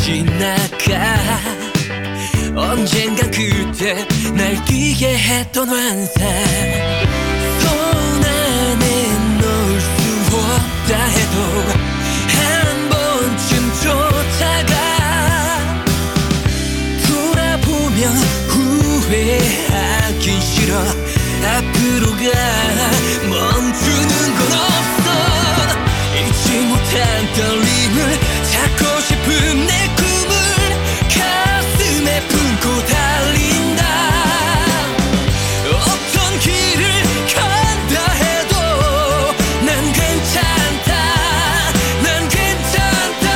지나가. 언젠간 그때 날 뛰게 했던 환상, 손 안에 넣을 수 없다 해도 한 번쯤 쫓아가. 돌아보면 후회하긴 싫어. 앞으로 가. 멈추는 건 없어. 잊지 못한 떨림을 찾고 싶은 내 꿈을 가슴에 품고 달린다. 어떤 길을 간다 해도 난 괜찮다. 난 괜찮다.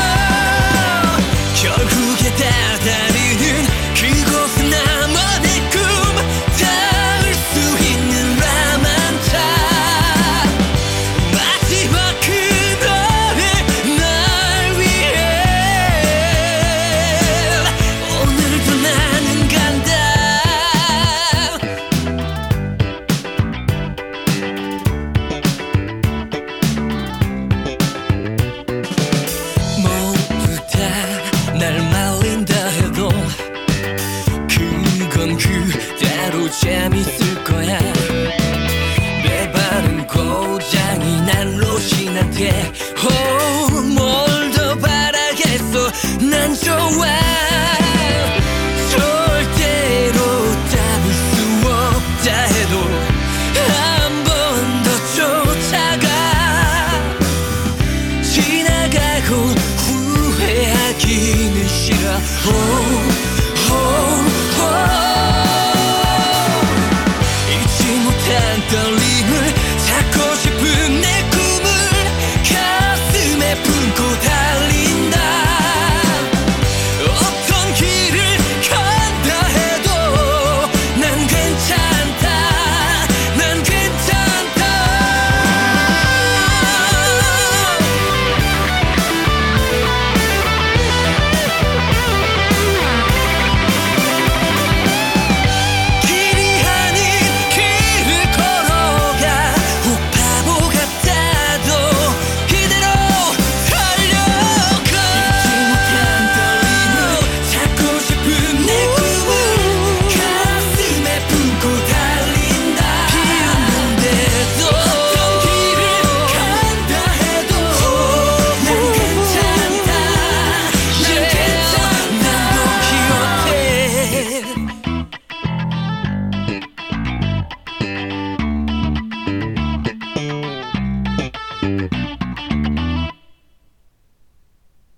결국에 다다르는 그곳은 나만의 꿈, 닿을 수 있는 라만차. 마지막 그날의 날 위해 오늘도 나는 간다. 모두 다 날 말린다 해도 그건 그대로 재밌을 거야. 내 발은 고장이 난 로신한테 뭘 더 바라겠어. 난 좋아.